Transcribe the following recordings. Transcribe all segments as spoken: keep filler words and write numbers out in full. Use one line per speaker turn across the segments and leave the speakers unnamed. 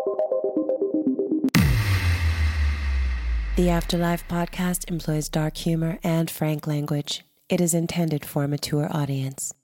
The Afterlife podcast employs dark humor and frank language. It is intended for a mature audience.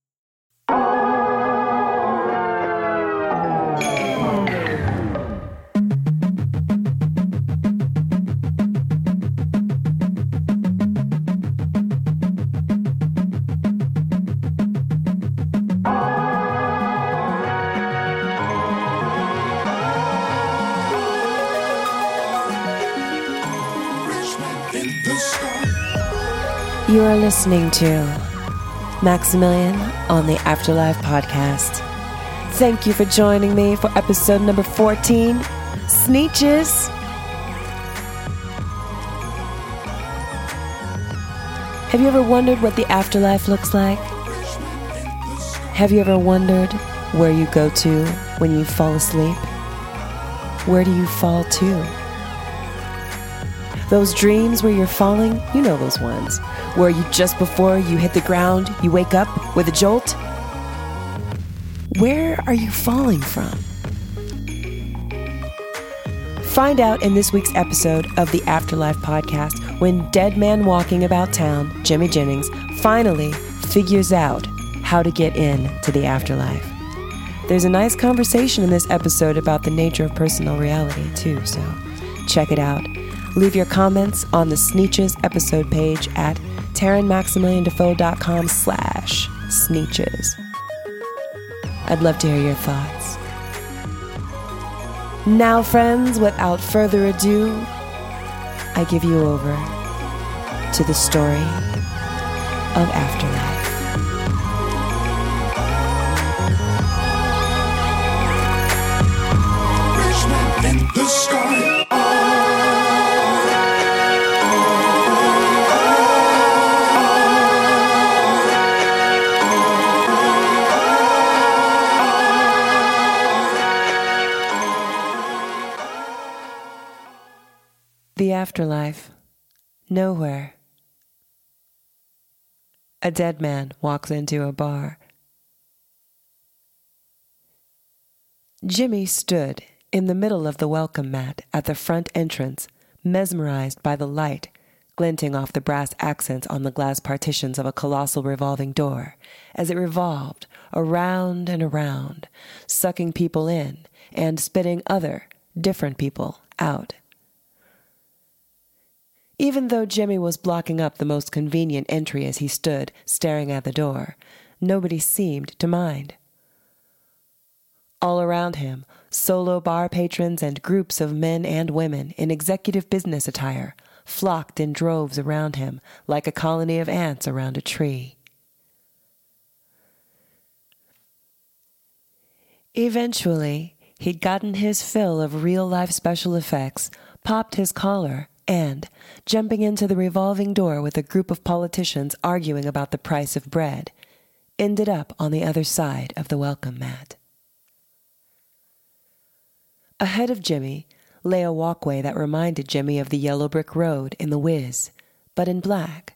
You are listening to Maximilian on the Afterlife podcast. Thank you for joining me for episode number fourteen, Sneetches. Have you ever wondered what the afterlife looks like? Have you ever wondered where you go to when you fall asleep? Where do you fall to? Those dreams where you're falling, you know those ones, where you just before you hit the ground, you wake up with a jolt. Where are you falling from? Find out in this week's episode of the Afterlife podcast when dead man walking about town, Jimmy Jennings, finally figures out how to get in to the afterlife. There's a nice conversation in this episode about the nature of personal reality, too, so check it out. Leave your comments on the Sneetches episode page at tarynmaximiliandefoe.com slash Sneetches. I'd love to hear your thoughts. Now, friends, without further ado, I give you over to the story of Afterlife.
In the sky.
The afterlife. Nowhere. A dead man walks into a bar. Jimmy stood in the middle of the welcome mat at the front entrance, mesmerized by the light glinting off the brass accents on the glass partitions of a colossal revolving door as it revolved around and around, sucking people in and spitting other, different people out. Even though Jimmy was blocking up the most convenient entry as he stood staring at the door, nobody seemed to mind. All around him, solo bar patrons and groups of men and women in executive business attire flocked in droves around him like a colony of ants around a tree. Eventually, he'd gotten his fill of real-life special effects, popped his collar, and, jumping into the revolving door with a group of politicians arguing about the price of bread, ended up on the other side of the welcome mat. Ahead of Jimmy lay a walkway that reminded Jimmy of the yellow brick road in The Wiz, but in black.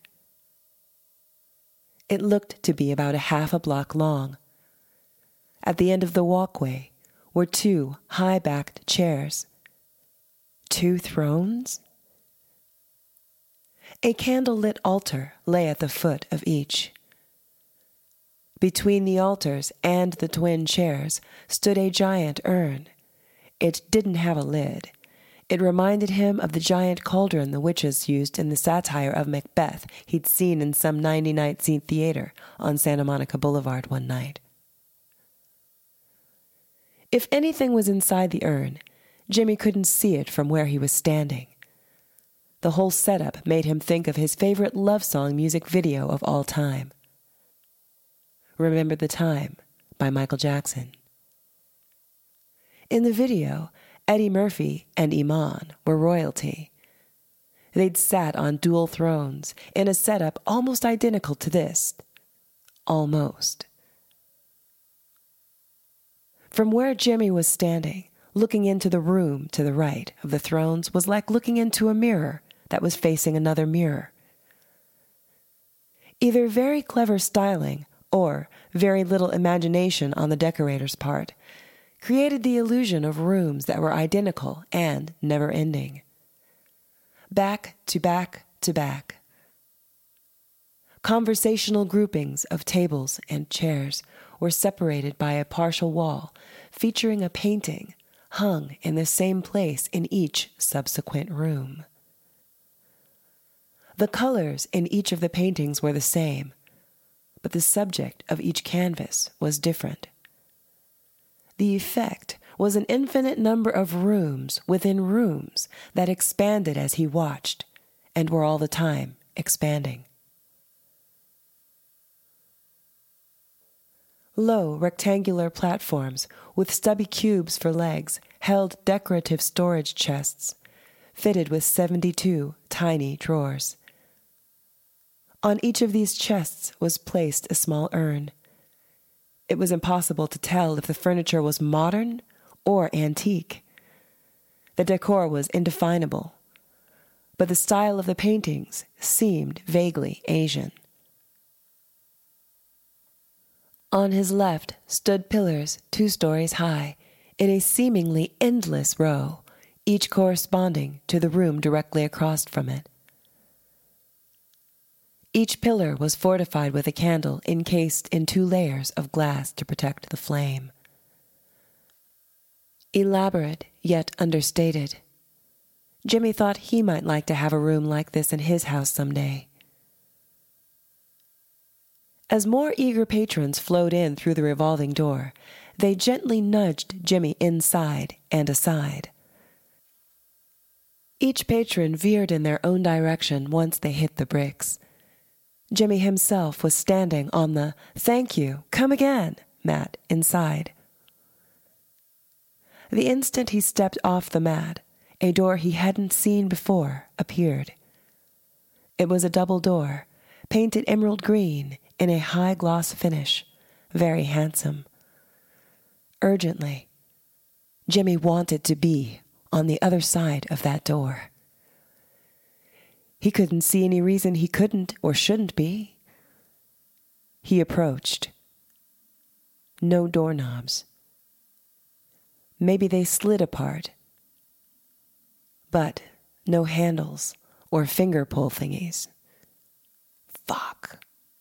It looked to be about a half a block long. At the end of the walkway were two high-backed chairs. Two thrones? A candle-lit altar lay at the foot of each. Between the altars and the twin chairs stood a giant urn. It didn't have a lid. It reminded him of the giant cauldron the witches used in the satire of Macbeth he'd seen in some ninety-night scene theater on Santa Monica Boulevard one night. If anything was inside the urn, Jimmy couldn't see it from where he was standing. The whole setup made him think of his favorite love song music video of all time. Remember the Time by Michael Jackson. In the video, Eddie Murphy and Iman were royalty. They'd sat on dual thrones in a setup almost identical to this. Almost. From where Jimmy was standing, looking into the room to the right of the thrones was like looking into a mirror that was facing another mirror. Either very clever styling or very little imagination on the decorator's part created the illusion of rooms that were identical and never-ending. Back to back to back. Conversational groupings of tables and chairs were separated by a partial wall featuring a painting hung in the same place in each subsequent room. The colors in each of the paintings were the same, but the subject of each canvas was different. The effect was an infinite number of rooms within rooms that expanded as he watched, and were all the time expanding. Low rectangular platforms with stubby cubes for legs held decorative storage chests, fitted with seventy-two tiny drawers. On each of these chests was placed a small urn. It was impossible to tell if the furniture was modern or antique. The decor was indefinable, but the style of the paintings seemed vaguely Asian. On his left stood pillars two stories high in a seemingly endless row, each corresponding to the room directly across from it. Each pillar was fortified with a candle encased in two layers of glass to protect the flame. Elaborate, yet understated. Jimmy thought he might like to have a room like this in his house someday. As more eager patrons flowed in through the revolving door, they gently nudged Jimmy inside and aside. Each patron veered in their own direction once they hit the bricks. Jimmy himself was standing on the "Thank you, come again" mat inside. The instant he stepped off the mat, a door he hadn't seen before appeared. It was a double door, painted emerald green in a high-gloss finish, very handsome. Urgently, Jimmy wanted to be on the other side of that door. He couldn't see any reason he couldn't or shouldn't be. He approached. No doorknobs. Maybe they slid apart. But no handles or finger pull thingies. Fuck.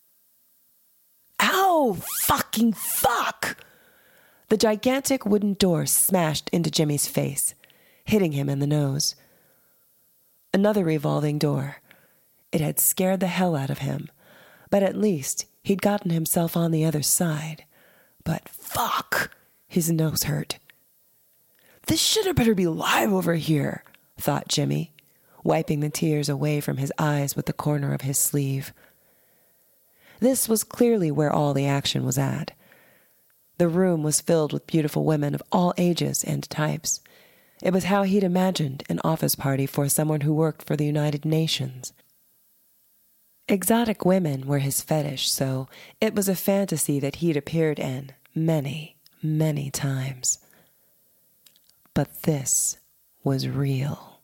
Ow! Fucking fuck! The gigantic wooden door smashed into Jimmy's face, hitting him in the nose. Another revolving door. It had scared the hell out of him, but at least he'd gotten himself on the other side. But fuck! His nose hurt. This shitter better be live over here, thought Jimmy, wiping the tears away from his eyes with the corner of his sleeve. This was clearly where all the action was at. The room was filled with beautiful women of all ages and types. It was how he'd imagined an office party for someone who worked for the United Nations. Exotic women were his fetish, so it was a fantasy that he'd appeared in many, many times. But this was real.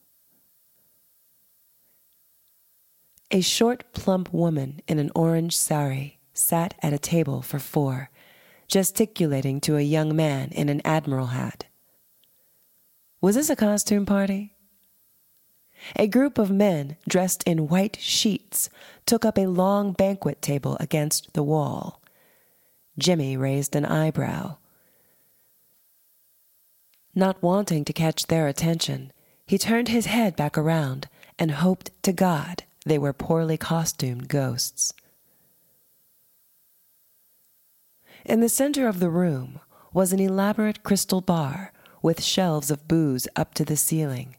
A short, plump woman in an orange sari sat at a table for four, gesticulating to a young man in an admiral hat. Was this a costume party? A group of men dressed in white sheets took up a long banquet table against the wall. Jimmy raised an eyebrow. Not wanting to catch their attention, he turned his head back around and hoped to God they were poorly costumed ghosts. In the center of the room was an elaborate crystal bar with shelves of booze up to the ceiling.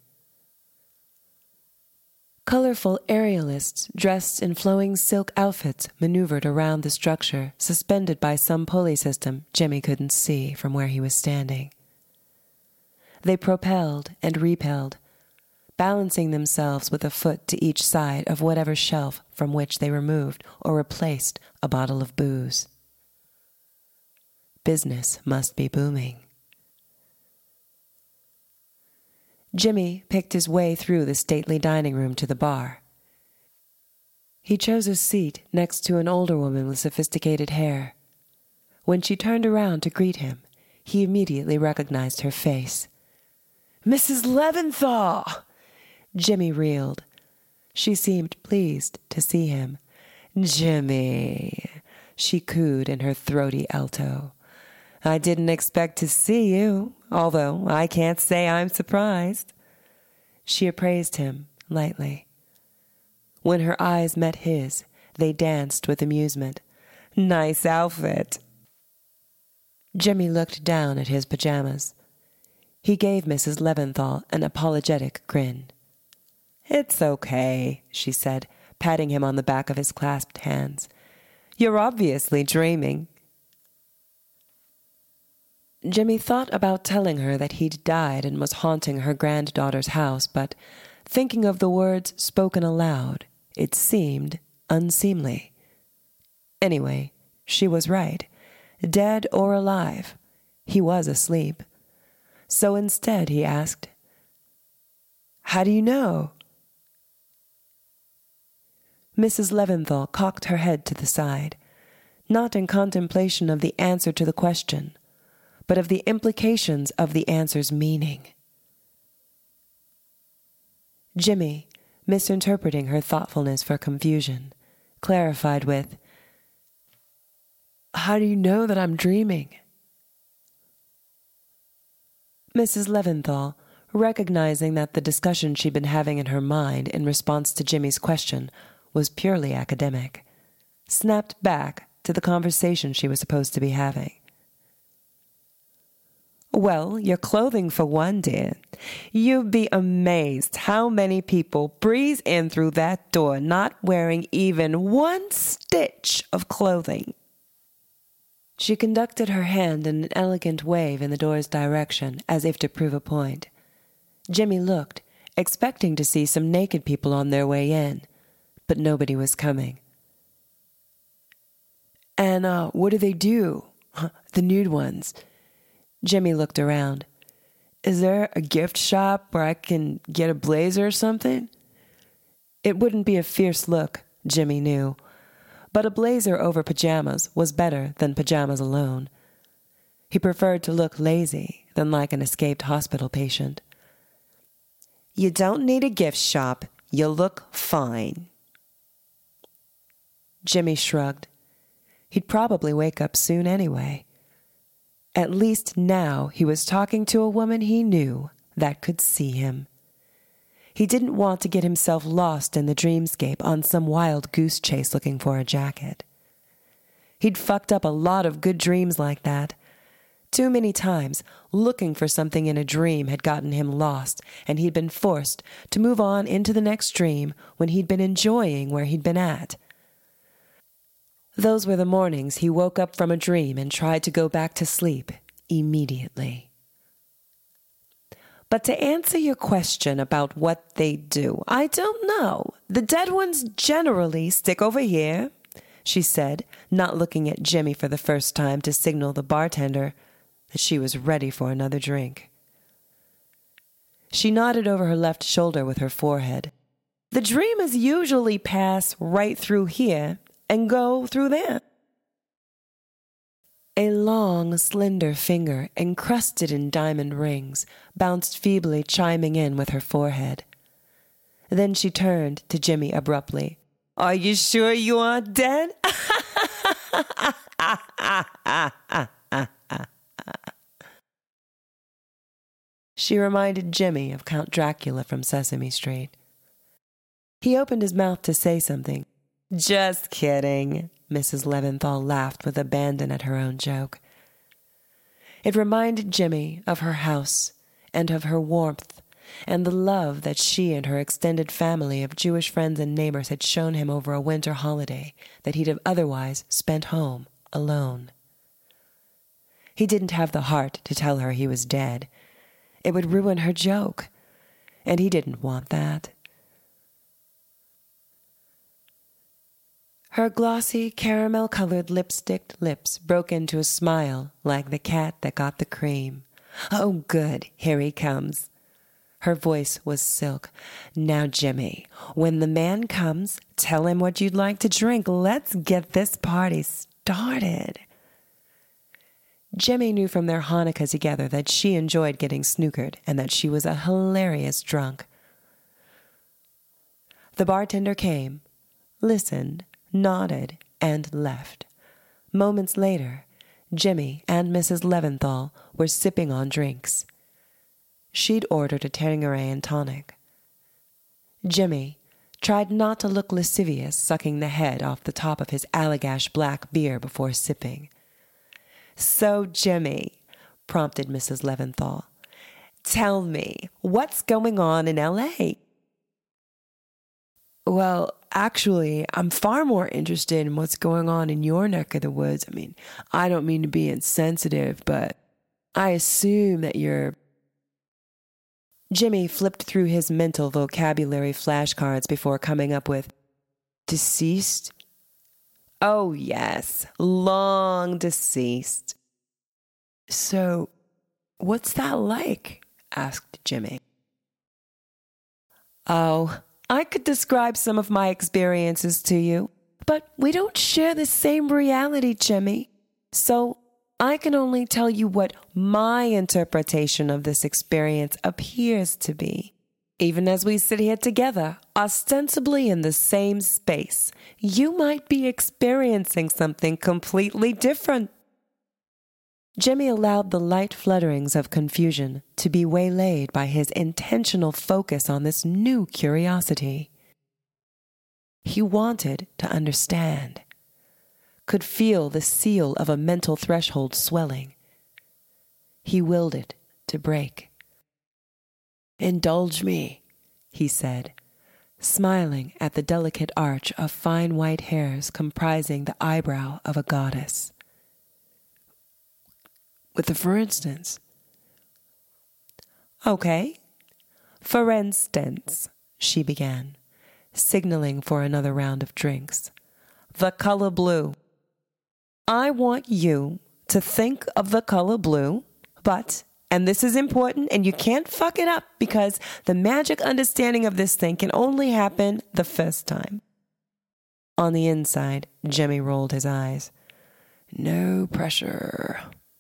Colorful aerialists dressed in flowing silk outfits maneuvered around the structure, suspended by some pulley system Jimmy couldn't see from where he was standing. They propelled and repelled, balancing themselves with a foot to each side of whatever shelf from which they removed or replaced a bottle of booze. Business must be booming. Jimmy picked his way through the stately dining room to the bar. He chose a seat next to an older woman with sophisticated hair. When she turned around to greet him, he immediately recognized her face. "Missus Leventhal!" Jimmy reeled. She seemed pleased to see him. "Jimmy," she cooed in her throaty alto. "I didn't expect to see you, although I can't say I'm surprised." She appraised him lightly. When her eyes met his, they danced with amusement. "Nice outfit." Jimmy looked down at his pajamas. He gave Missus Leventhal an apologetic grin. "It's okay," she said, patting him on the back of his clasped hands. "You're obviously dreaming." Jimmy thought about telling her that he'd died and was haunting her granddaughter's house, but thinking of the words spoken aloud, it seemed unseemly. Anyway, she was right. Dead or alive, he was asleep. So instead he asked, "How do you know?" Missus Leventhal cocked her head to the side, not in contemplation of the answer to the question, but of the implications of the answer's meaning. Jimmy, misinterpreting her thoughtfulness for confusion, clarified with, "How do you know that I'm dreaming?" Missus Leventhal, recognizing that the discussion she'd been having in her mind in response to Jimmy's question was purely academic, snapped back to the conversation she was supposed to be having. "Well, your clothing for one, dear. You'd be amazed how many people breeze in through that door not wearing even one stitch of clothing." She conducted her hand in an elegant wave in the door's direction, as if to prove a point. Jimmy looked, expecting to see some naked people on their way in, but nobody was coming. "And, uh, what do they do? The nude ones?" Jimmy looked around. "Is there a gift shop where I can get a blazer or something?" It wouldn't be a fierce look, Jimmy knew, but a blazer over pajamas was better than pajamas alone. He preferred to look lazy than like an escaped hospital patient. "You don't need a gift shop. You look fine." Jimmy shrugged. He'd probably wake up soon anyway. At least now he was talking to a woman he knew that could see him. He didn't want to get himself lost in the dreamscape on some wild goose chase looking for a jacket. He'd fucked up a lot of good dreams like that. Too many times, looking for something in a dream had gotten him lost, and he'd been forced to move on into the next dream when he'd been enjoying where he'd been at. Those were the mornings he woke up from a dream and tried to go back to sleep immediately. But to answer your question about what they do, I don't know. The dead ones generally stick over here, she said, not looking at Jimmy for the first time to signal the bartender that she was ready for another drink. She nodded over her left shoulder with her forehead. The dreamers usually pass right through here and go through there. A long, slender finger, encrusted in diamond rings, bounced feebly, chiming in with her forehead. Then she turned to Jimmy abruptly. "Are you sure you aren't dead?" She reminded Jimmy of Count Dracula from Sesame Street. He opened his mouth to say something. "Just kidding," Missus Leventhal laughed with abandon at her own joke. It reminded Jimmy of her house and of her warmth and the love that she and her extended family of Jewish friends and neighbors had shown him over a winter holiday that he'd have otherwise spent home alone. He didn't have the heart to tell her he was dead. It would ruin her joke, and he didn't want that. Her glossy, caramel-colored lipsticked lips broke into a smile like the cat that got the cream. "Oh, good, here he comes." Her voice was silk. "Now, Jimmy, when the man comes, tell him what you'd like to drink. Let's get this party started." Jimmy knew from their Hanukkah together that she enjoyed getting snookered and that she was a hilarious drunk. The bartender came, listened, nodded, and left. Moments later, Jimmy and Missus Leventhal were sipping on drinks. She'd ordered a Tanqueray and tonic. Jimmy tried not to look lascivious, sucking the head off the top of his Allagash black beer before sipping. "So, Jimmy," prompted Missus Leventhal, "tell me, what's going on in L A?" "Well, actually, I'm far more interested in what's going on in your neck of the woods. I mean, I don't mean to be insensitive, but I assume that you're..." Jimmy flipped through his mental vocabulary flashcards before coming up with, "Deceased? Oh, yes, long deceased." "So, what's that like?" asked Jimmy. "Oh, I could describe some of my experiences to you, but we don't share the same reality, Jimmy. So I can only tell you what my interpretation of this experience appears to be. Even as we sit here together, ostensibly in the same space, you might be experiencing something completely different." Jimmy allowed the light flutterings of confusion to be waylaid by his intentional focus on this new curiosity. He wanted to understand, could feel the seal of a mental threshold swelling. He willed it to break. "Indulge me," he said, smiling at the delicate arch of fine white hairs comprising the eyebrow of a goddess. "With a for instance?" "Okay. For instance," she began, signaling for another round of drinks, "the color blue. I want you to think of the color blue, but, and this is important and you can't fuck it up because the magic understanding of this thing can only happen the first time." On the inside, Jimmy rolled his eyes. "No pressure."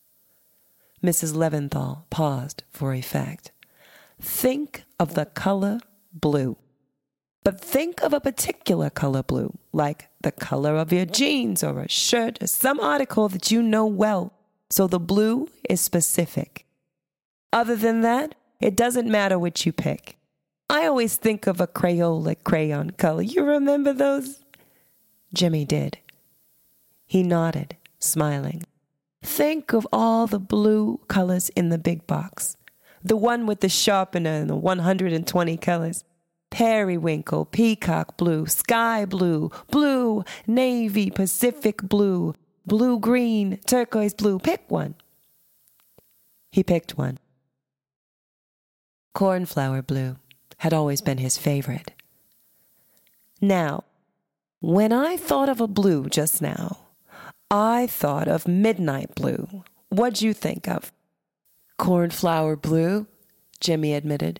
Missus Leventhal paused for effect. "Think of the color blue. But think of a particular color blue, like the color of your jeans or a shirt or some article that you know well, so the blue is specific. Other than that, it doesn't matter which you pick. I always think of a Crayola crayon color. You remember those?" Jimmy did. He nodded, smiling. "Think of all the blue colors in the big box. The one with the sharpener and the one hundred twenty colors. Periwinkle, peacock blue, sky blue, blue, navy, Pacific blue, blue-green, turquoise blue. Pick one." He picked one. Cornflower blue had always been his favorite. "Now, when I thought of a blue just now, I thought of midnight blue. What'd you think of?" "Cornflower blue," Jimmy admitted.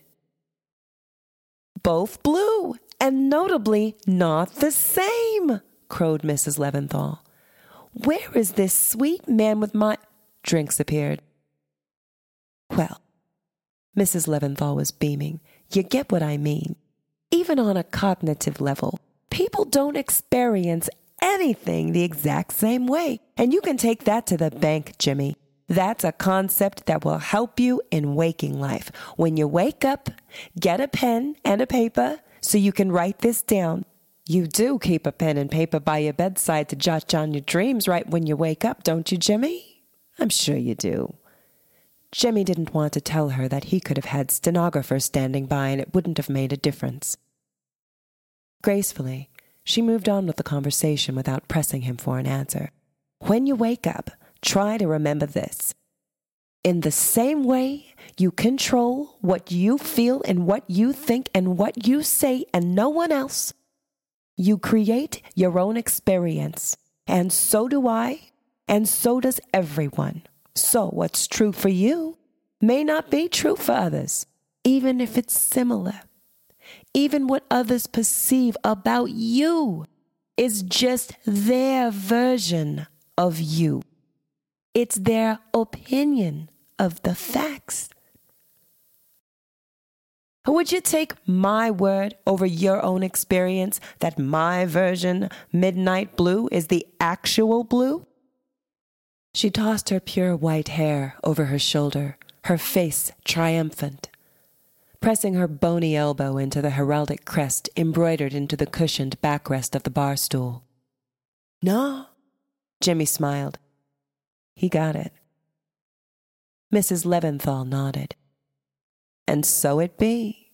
"Both blue, and notably not the same," crowed Missus Leventhal. "Where is this sweet man with my..." Drinks appeared. "Well," Missus Leventhal was beaming, "you get what I mean. Even on a cognitive level, people don't experience anything the exact same way. And you can take that to the bank, Jimmy. That's a concept that will help you in waking life. When you wake up, get a pen and a paper so you can write this down. You do keep a pen and paper by your bedside to jot down your dreams right when you wake up, don't you, Jimmy? I'm sure you do." Jimmy didn't want to tell her that he could have had stenographers standing by and it wouldn't have made a difference. Gracefully, she moved on with the conversation without pressing him for an answer. "When you wake up, try to remember this. In the same way you control what you feel and what you think and what you say and no one else, you create your own experience. And so do I, and so does everyone. So what's true for you may not be true for others, even if it's similar. Even what others perceive about you is just their version of you. It's their opinion of the facts. Would you take my word over your own experience that my version, Midnight Blue, is the actual blue? She tossed her pure white hair over her shoulder, her face triumphant, pressing her bony elbow into the heraldic crest embroidered into the cushioned backrest of the bar stool. No, Jimmy smiled. He got it. Missus Leventhal nodded. And so it be.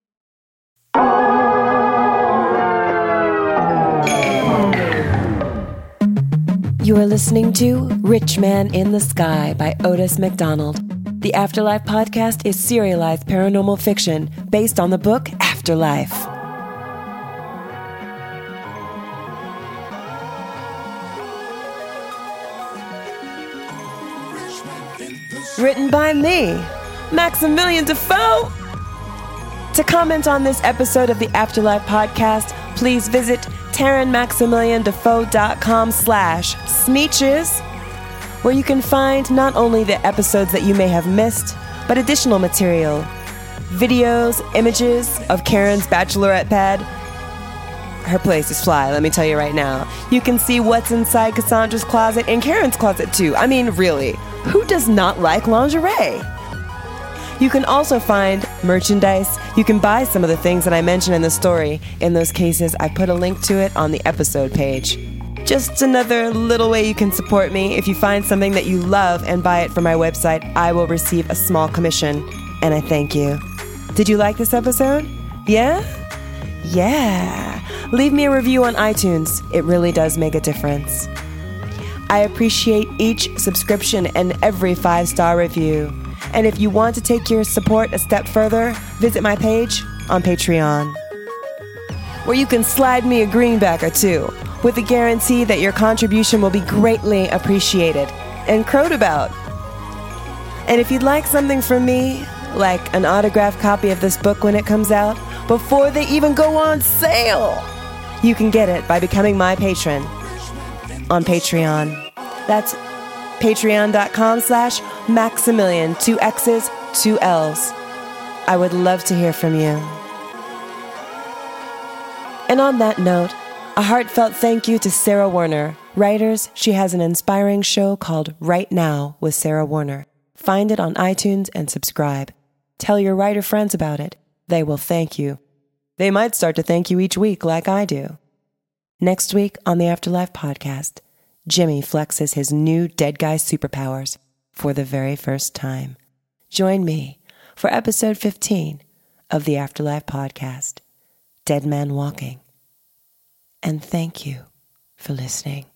You are listening to Rich Man in the Sky by Otis McDonald. The Afterlife podcast is serialized paranormal fiction based on the book Afterlife. Written by me, Maximilian Defoe. To comment on this episode of the Afterlife podcast, please visit TaranMaximilianDefoe.com slash Smeeches, where you can find not only the episodes that you may have missed, but additional material, videos, images of Karen's bachelorette pad. Her place is fly, let me tell you right now. You can see what's inside Cassandra's closet and Karen's closet too. I mean, really, who does not like lingerie? You can also find merchandise. You can buy some of the things that I mentioned in the story. In those cases, I put a link to it on the episode page. Just another little way you can support me. If you find something that you love and buy it from my website, I will receive a small commission, and I thank you. Did you like this episode? Yeah? Yeah. Leave me a review on iTunes. It really does make a difference. I appreciate each subscription and every five-star review. And if you want to take your support a step further, visit my page on Patreon, where you can slide me a greenback or two, with the guarantee that your contribution will be greatly appreciated and crowed about. And if you'd like something from me, like an autographed copy of this book when it comes out, before they even go on sale, you can get it by becoming my patron on Patreon. That's patreon.com slash Maximilian, two X's, two L's. I would love to hear from you. And on that note, a heartfelt thank you to Sarah Warner. Writers, she has an inspiring show called Right Now with Sarah Warner. Find it on iTunes and subscribe. Tell your writer friends about it. They will thank you. They might start to thank you each week like I do. Next week on the Afterlife podcast, Jimmy flexes his new dead guy superpowers for the very first time. Join me for episode fifteen of the Afterlife podcast, Dead Man Walking. And thank you for listening.